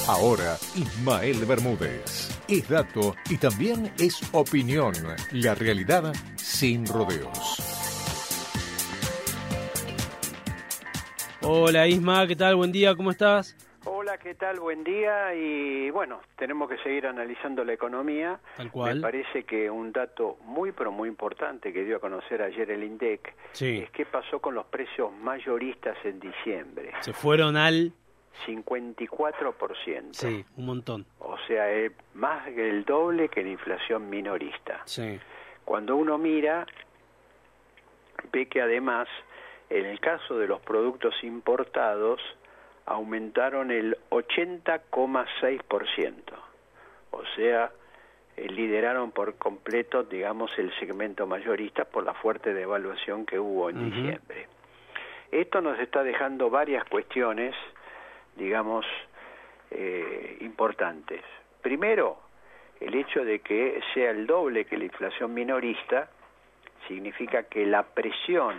Ahora, Ismael Bermúdez. Es dato y también es opinión. La realidad sin rodeos. Hola Isma, ¿qué tal? Buen día, ¿cómo estás? Hola, ¿qué tal? Buen día. Y bueno, tenemos que seguir analizando la economía. Tal cual. Me parece que un dato muy, pero muy importante que dio a conocer ayer el INDEC es qué pasó con los precios mayoristas en diciembre. Se fueron al 54%. Sí, un montón. O sea, es más que el doble que la inflación minorista. Sí. Cuando uno mira, ve que además, en el caso de los productos importados, aumentaron el 80,6%. O sea, lideraron por completo, digamos, el segmento mayorista por la fuerte devaluación que hubo en diciembre. Esto nos está dejando varias cuestiones, digamos, importantes. Primero, el hecho de que sea el doble que la inflación minorista significa que la presión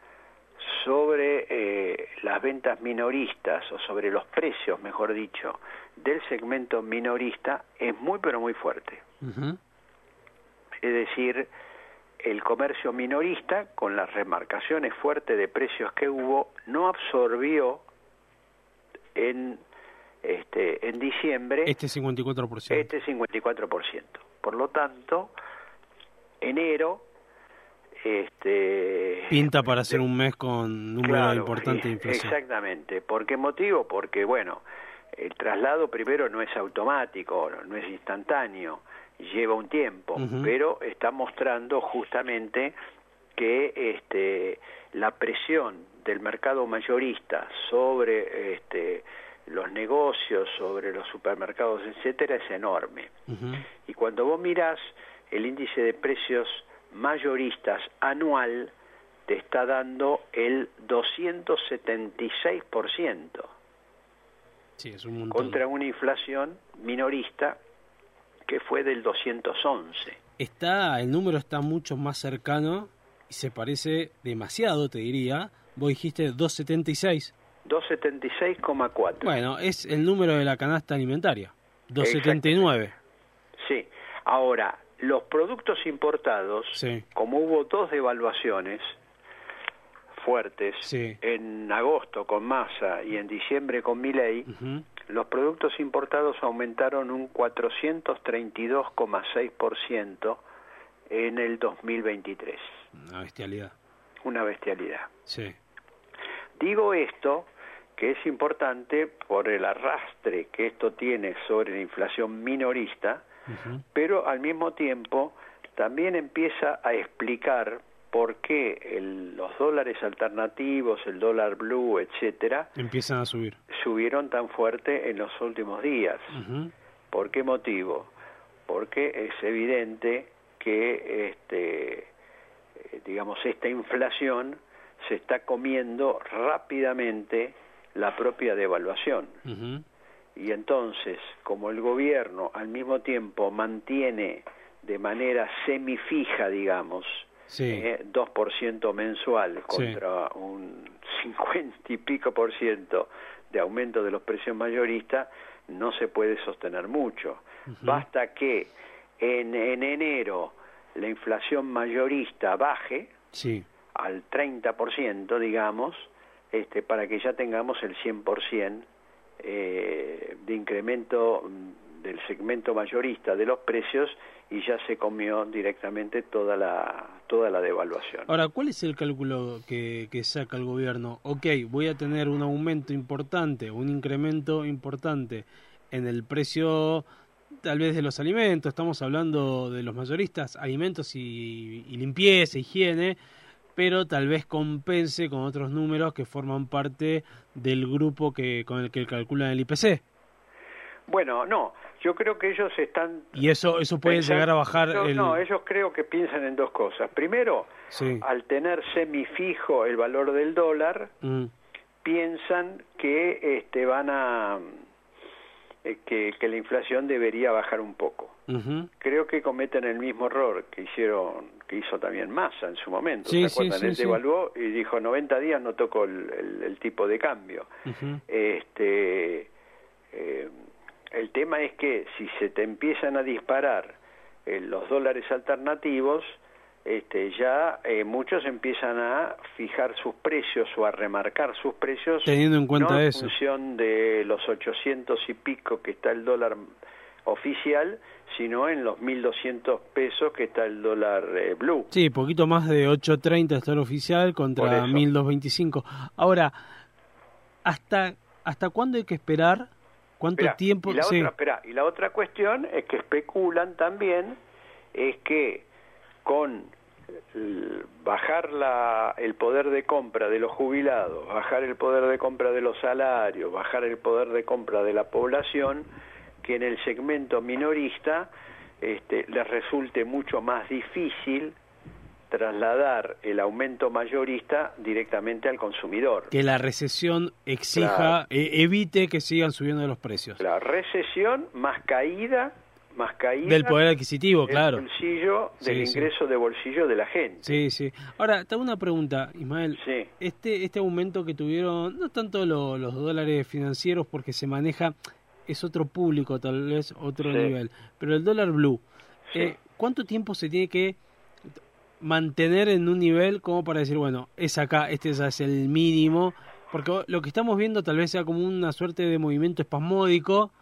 sobre las ventas minoristas, o sobre los precios, mejor dicho, del segmento minorista es muy pero muy fuerte. Es decir, el comercio minorista, con las remarcaciones fuertes de precios que hubo, no absorbió en diciembre este 54%. Este 54%. Por lo tanto, enero pinta para ser un mes con número importante de inflación. Exactamente. ¿Por qué motivo? Porque, bueno, el traslado primero no es automático, no es instantáneo, lleva un tiempo, pero está mostrando justamente que la presión del mercado mayorista sobre los negocios, sobre los supermercados, etcétera, es enorme. Y cuando vos mirás el índice de precios mayoristas anual, te está dando el 276%. Sí, es un montón. Contra una inflación minorista que fue del 211. El número está mucho más cercano y se parece demasiado, te diría. Vos dijiste 276. 276,4. Bueno, es el número de la canasta alimentaria. 279. Sí. Ahora, los productos importados, como hubo dos devaluaciones fuertes, en agosto con Massa y en diciembre con Milei, los productos importados aumentaron un 432,6% en el 2023. Una bestialidad. Una bestialidad. Sí. Digo esto, que es importante por el arrastre que esto tiene sobre la inflación minorista, pero al mismo tiempo también empieza a explicar por qué los dólares alternativos, el dólar blue, etcétera, empiezan a subir. Subieron tan fuerte en los últimos días. ¿Por qué motivo? Porque es evidente que digamos, esta inflación se está comiendo rápidamente la propia devaluación. Y entonces, como el gobierno al mismo tiempo mantiene de manera semifija, digamos, 2% mensual contra un 50 y pico por ciento de aumento de los precios mayoristas, no se puede sostener mucho. Basta que en enero la inflación mayorista baje al 30%, digamos, para que ya tengamos el 100% de incremento del segmento mayorista de los precios, y ya se comió directamente toda la devaluación. Ahora, ¿cuál es el cálculo que saca el gobierno? Ok, voy a tener un aumento importante, un incremento importante en el precio tal vez de los alimentos, estamos hablando de los mayoristas, alimentos y limpieza, higiene, pero tal vez compense con otros números que forman parte del grupo con el que calculan el IPC. Bueno, no, yo creo que ellos están... Y eso puede llegar a bajar No, ellos creo que piensan en dos cosas. Primero, al tener semifijo el valor del dólar, piensan que van a... que la inflación debería bajar un poco. Creo que cometen el mismo error que hizo también Massa en su momento. ¿Se acuerdan? Él devaluó y dijo 90 días no toco el tipo de cambio. tema es que si se te empiezan a disparar los dólares alternativos, ya muchos empiezan a fijar sus precios o a remarcar sus precios teniendo en cuenta no en eso, función de los 800 y pico que está el dólar oficial, sino en los 1.200 pesos que está el dólar blue. Sí, poquito más de 8.30 está el oficial contra 1.225. Ahora, ¿hasta cuándo hay que esperar? ¿Cuánto tiempo? Y la otra cuestión es que especulan también, es que con bajar el poder de compra de los jubilados, bajar el poder de compra de los salarios, bajar el poder de compra de la población, que en el segmento minorista les resulte mucho más difícil trasladar el aumento mayorista directamente al consumidor. Que la recesión exija, evite que sigan subiendo los precios. La recesión más caída del poder adquisitivo, claro. Bolsillo, del ingreso de bolsillo de la gente. Sí. Ahora, te hago una pregunta, Ismael. Sí. Este aumento que tuvieron, no tanto los dólares financieros, porque se maneja, es otro público, tal vez otro nivel, pero el dólar blue, ¿cuánto tiempo se tiene que mantener en un nivel como para decir, bueno, es acá, este ya es el mínimo? Porque lo que estamos viendo tal vez sea como una suerte de movimiento espasmódico,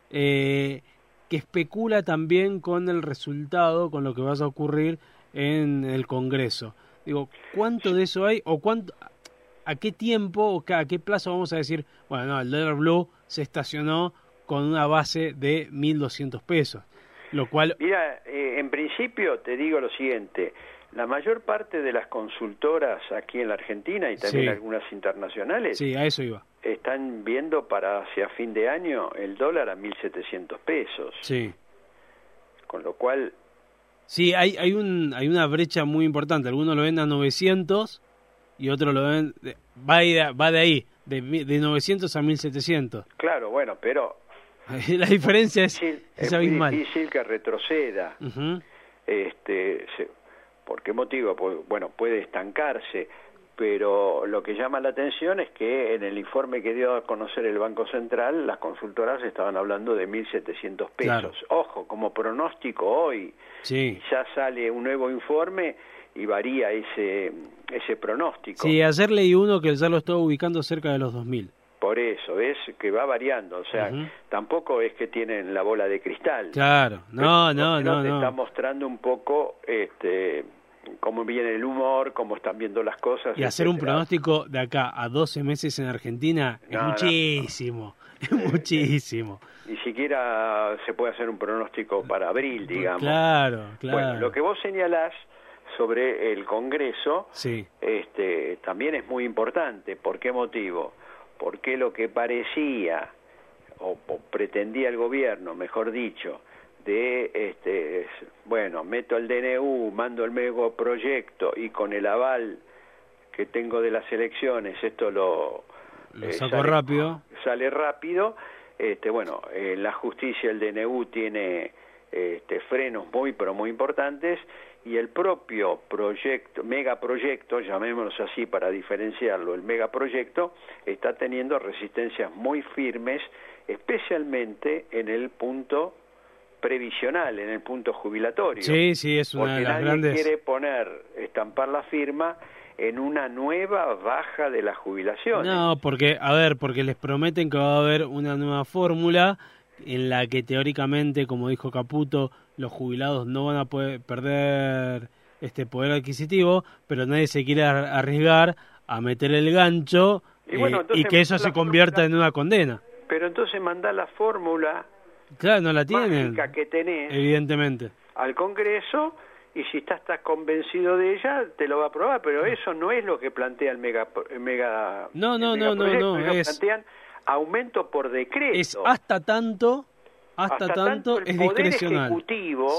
que especula también con el resultado, con lo que vaya a ocurrir en el Congreso. Digo, ¿cuánto de eso hay? ¿O a qué tiempo o a qué plazo vamos a decir, bueno, no, el dólar blue se estacionó con una base de 1.200 pesos? Lo cual... Mira, en principio te digo lo siguiente, la mayor parte de las consultoras aquí en la Argentina y también algunas internacionales, a eso iba, están viendo para hacia fin de año el dólar a 1.700 pesos. Sí. Con lo cual... Sí, hay una brecha muy importante. Algunos lo ven a 900 y otros lo ven... Va de ahí, de 900 a 1.700. Claro, bueno, pero... La diferencia es abismal. Es difícil que retroceda. Uh-huh. ¿Por qué motivo? Pues, bueno, puede estancarse, pero lo que llama la atención es que en el informe que dio a conocer el Banco Central, las consultoras estaban hablando de 1.700 pesos. Claro. Ojo, como pronóstico hoy, ya sale un nuevo informe y varía ese pronóstico. Sí, ayer leí uno que ya lo estaba ubicando cerca de los 2.000. Por eso, es que va variando, o sea, tampoco es que tienen la bola de cristal. Claro, no. Te está mostrando un poco cómo viene el humor, cómo están viendo las cosas. Y hacer un pronóstico de acá a 12 meses en Argentina es muchísimo, es muchísimo. Ni siquiera se puede hacer un pronóstico para abril, digamos. Claro. Bueno, lo que vos señalás sobre el Congreso, también es muy importante. ¿Por qué motivo? Porque lo que parecía, o pretendía el gobierno, mejor dicho, de, meto el DNU, mando el megaproyecto y con el aval que tengo de las elecciones, esto lo saco rápido. Sale rápido. En la justicia el DNU tiene frenos muy, pero muy importantes, y el propio megaproyecto, llamémoslo así para diferenciarlo, el megaproyecto está teniendo resistencias muy firmes, especialmente en el punto previsional, en el punto jubilatorio. Sí, es una de las grandes... Porque nadie quiere estampar la firma en una nueva baja de las jubilaciones. No, porque les prometen que va a haber una nueva fórmula en la que teóricamente, como dijo Caputo, los jubilados no van a poder perder poder adquisitivo, pero nadie se quiere arriesgar a meter el gancho y que eso se convierta en una condena. Pero entonces mandá la fórmula, claro, no la tienen, mágica que tenés, evidentemente, al Congreso, y si estás convencido de ella, te lo va a aprobar, pero eso no es lo que plantea el mega no, ellos plantean aumento por decreto. Es hasta tanto el es Poder discrecional. Ejecutivo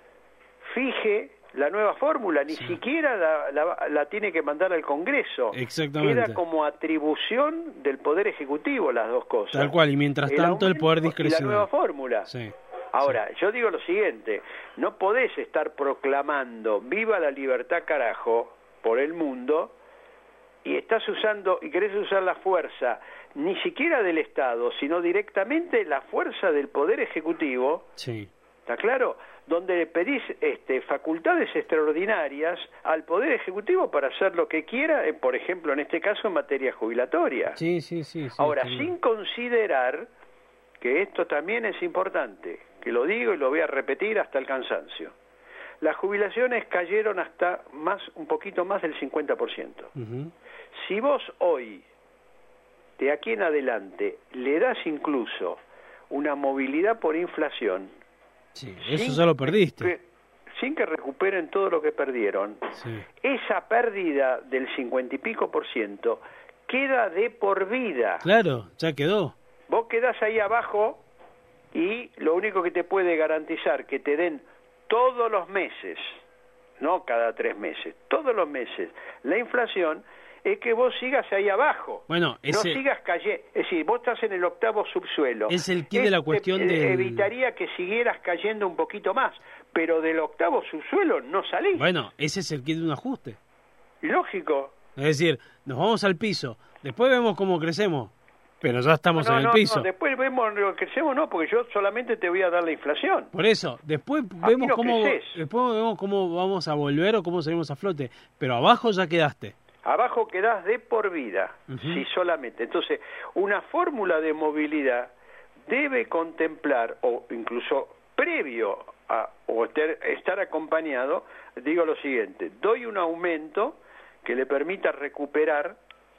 fije la nueva fórmula, ni siquiera la tiene que mandar al Congreso. Exactamente. Queda como atribución del Poder Ejecutivo las dos cosas. Tal cual, y mientras tanto el Poder discrecional. Y la nueva fórmula. Ahora, yo digo lo siguiente, no podés estar proclamando viva la libertad carajo por el mundo y querés usar la fuerza ni siquiera del Estado, sino directamente la fuerza del Poder Ejecutivo, sí. ¿está claro? Donde pedís facultades extraordinarias al Poder Ejecutivo para hacer lo que quiera, por ejemplo, en este caso en materia jubilatoria. Sí. Ahora, sin considerar que esto también es importante, que lo digo y lo voy a repetir hasta el cansancio. Las jubilaciones cayeron hasta un poquito más del 50%. Uh-huh. Si vos hoy, de aquí en adelante, le das incluso una movilidad por inflación, sí, eso ya lo perdiste. Sin que recuperen todo lo que perdieron, sí. Esa pérdida del 50 y pico % queda de por vida. Claro, ya quedó. Vos quedás ahí abajo y lo único que te puede garantizar que te den todos los meses, no cada 3 meses, todos los meses, la inflación, es que vos sigas ahí abajo. Bueno, no sigas cayendo. Es decir, vos estás en el octavo subsuelo. Es el quid de la cuestión de... Evitaría que siguieras cayendo un poquito más, pero del octavo subsuelo no salís. Bueno, ese es el quid de un ajuste. Lógico. Es decir, nos vamos al piso, después vemos cómo crecemos, pero ya estamos en el piso. No, después vemos lo que crecemos, no, porque yo solamente te voy a dar la inflación. Por eso, después vemos cómo vamos a volver o cómo salimos a flote, pero abajo ya quedaste. Abajo quedás de por vida, sí, solamente. Entonces, una fórmula de movilidad debe contemplar, o incluso previo a estar acompañado, digo lo siguiente: doy un aumento que le permita recuperar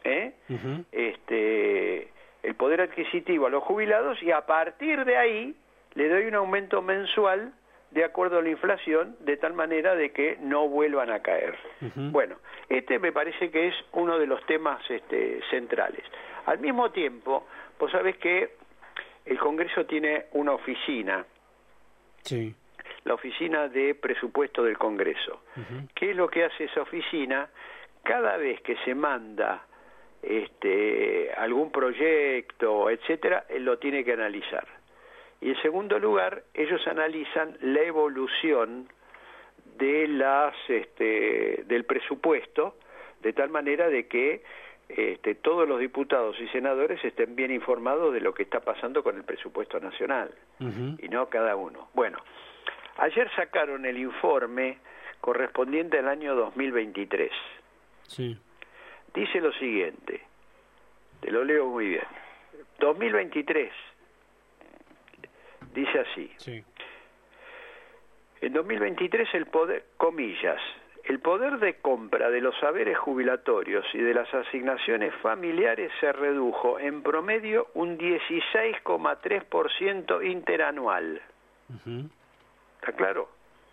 el poder adquisitivo a los jubilados, y a partir de ahí le doy un aumento mensual de acuerdo a la inflación, de tal manera de que no vuelvan a caer. Bueno, me parece que es uno de los temas centrales. Al mismo tiempo, vos sabés que el Congreso tiene una oficina, sí, la oficina de presupuesto del Congreso. ¿Qué es lo que hace esa oficina? Cada vez que se manda algún proyecto, etcétera, él lo tiene que analizar. Y en segundo lugar, ellos analizan la evolución de del presupuesto, de tal manera de que todos los diputados y senadores estén bien informados de lo que está pasando con el presupuesto nacional, y no cada uno. Bueno, ayer sacaron el informe correspondiente al año 2023. Sí. Dice lo siguiente, te lo leo muy bien. 2023. Dice así. Sí. En 2023 el poder, comillas, el poder de compra de los saberes jubilatorios y de las asignaciones familiares se redujo en promedio un 16,3% interanual. ¿Está claro?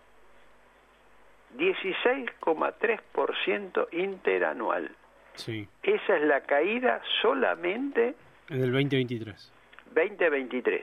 16,3% interanual. Sí. Esa es la caída solamente en el 2023. 2023.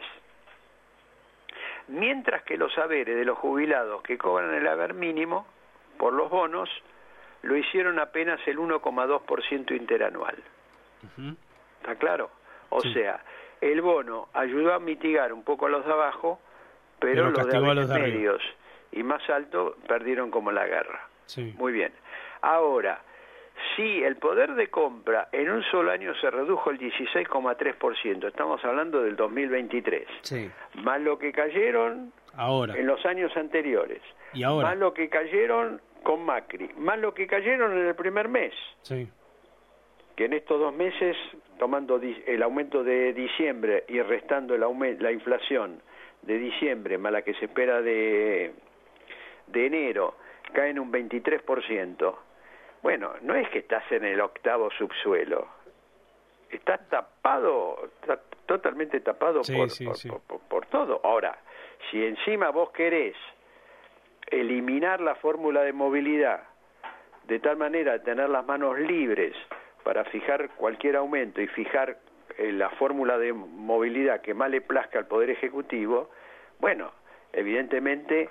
Mientras que los saberes de los jubilados que cobran el haber mínimo por los bonos lo hicieron apenas el 1,2% interanual. ¿Está claro? O sea, el bono ayudó a mitigar un poco a los de abajo, pero los de medios y más alto perdieron como la guerra. Sí. Muy bien. Ahora, si el poder de compra en un solo año se redujo el 16,3%, estamos hablando del 2023, sí, más lo que cayeron ahora en los años anteriores, y ahora, más lo que cayeron con Macri, más lo que cayeron en el primer mes, sí, que en estos 2 meses, tomando el aumento de diciembre y restando la inflación de diciembre más la que se espera de enero, caen un 23%. Bueno, no es que estás en el octavo subsuelo, estás tapado, está totalmente tapado por todo. Ahora, si encima vos querés eliminar la fórmula de movilidad de tal manera de tener las manos libres para fijar cualquier aumento y fijar la fórmula de movilidad que más le plazca al Poder Ejecutivo, bueno, evidentemente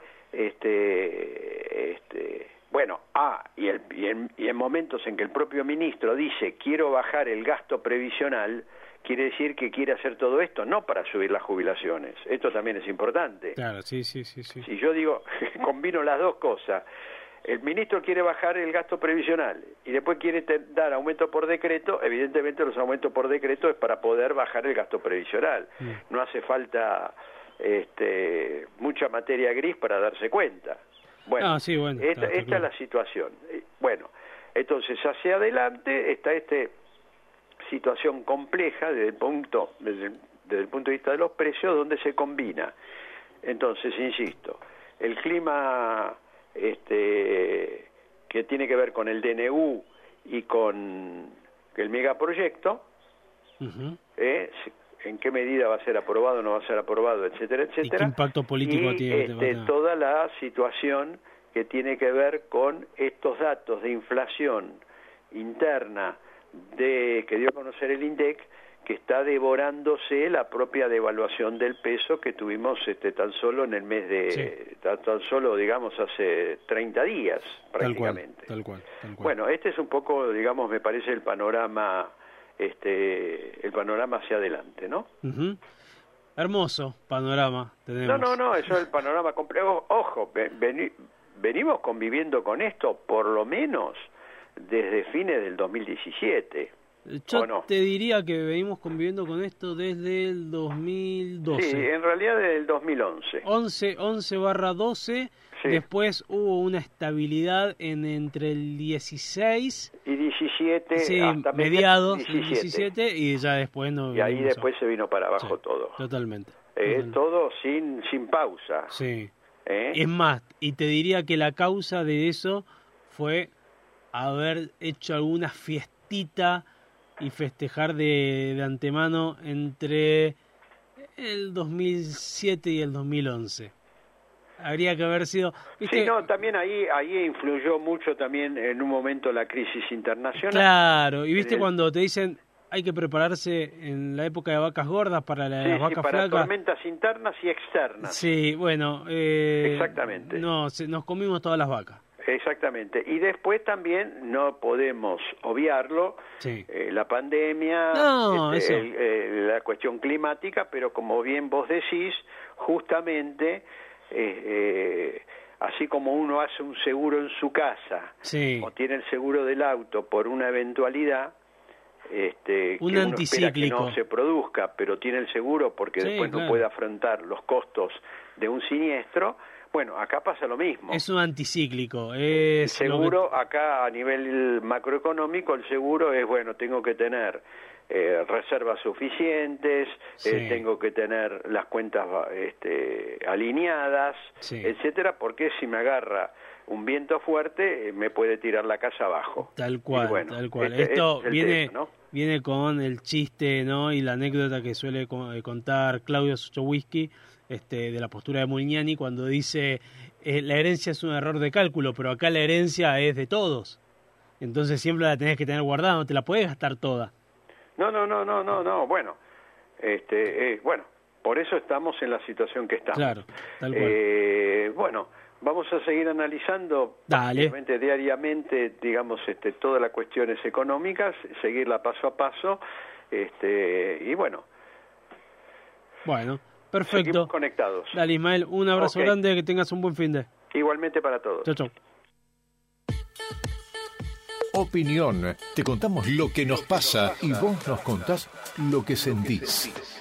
y en momentos en que el propio ministro dice quiero bajar el gasto previsional, quiere decir que quiere hacer todo esto no para subir las jubilaciones. Esto también es importante. Claro, sí. Si yo digo, combino las dos cosas, el ministro quiere bajar el gasto previsional y después quiere dar aumento por decreto, evidentemente los aumentos por decreto es para poder bajar el gasto previsional. No hace falta mucha materia gris para darse cuenta. Bueno, esta es la situación. Bueno, entonces hacia adelante está esta situación compleja desde el punto de vista de los precios, donde se combina. Entonces, insisto, el clima que tiene que ver con el DNU y con el megaproyecto, en qué medida va a ser aprobado, no va a ser aprobado, etcétera, etcétera. ¿Y qué impacto político tiene? Toda la situación que tiene que ver con estos datos de inflación interna que dio a conocer el INDEC, que está devorándose la propia devaluación del peso que tuvimos tan solo en el mes de tan solo digamos hace 30 días prácticamente. Tal cual. Bueno, este es un poco, digamos, me parece el panorama hacia adelante, ¿no? Hermoso panorama tenemos. No, eso es el panorama complejo. Ojo, venimos conviviendo con esto por lo menos desde fines del 2017. Yo te diría que venimos conviviendo con esto desde el 2012. Sí, en realidad desde el 2011. 11/12, sí. Después hubo una estabilidad entre el 16 y 17, sí, hasta mediados 17 y ya después no. Y ahí después se vino para abajo todo. Totalmente. Todo sin pausa. Sí. Es más, y te diría que la causa de eso fue haber hecho alguna fiestita y festejar de antemano entre el 2007 y el 2011. Habría que haber sido... ¿viste? Sí, también ahí influyó mucho también en un momento la crisis internacional. Claro, y viste cuando te dicen hay que prepararse en la época de vacas gordas para las vacas para flacas. Tormentas internas y externas. Sí, bueno... exactamente. Nos comimos todas las vacas. Exactamente. Y después también no podemos obviarlo, la pandemia, la cuestión climática, pero como bien vos decís, justamente, así como uno hace un seguro en su casa, o tiene el seguro del auto por una eventualidad, que uno espera que no se produzca, pero tiene el seguro porque después no puede afrontar los costos de un siniestro. Bueno, acá pasa lo mismo. Es un anticíclico. El seguro, acá a nivel macroeconómico, el seguro es, tengo que tener reservas suficientes, tengo que tener las cuentas alineadas, etcétera, porque si me agarra un viento fuerte, me puede tirar la casa abajo. Tal cual, tal cual. Esto viene con el chiste, ¿no? Y la anécdota que suele contar Claudio Suchowiski, de la postura de Mugnani, cuando dice la herencia es un error de cálculo, pero acá la herencia es de todos. Entonces siempre la tenés que tener guardada, no te la puedes gastar toda. No. Bueno, por eso estamos en la situación que estamos. Claro, tal cual. Vamos a seguir analizando diariamente, digamos, todas las cuestiones económicas, seguirla paso a paso, y bueno. Bueno, perfecto. Seguimos conectados. Dale, Ismael, un abrazo grande, que tengas un buen fin de. Igualmente para todos. Chau. Opinión. Te contamos lo que nos pasa y vos nos contás lo que sentís.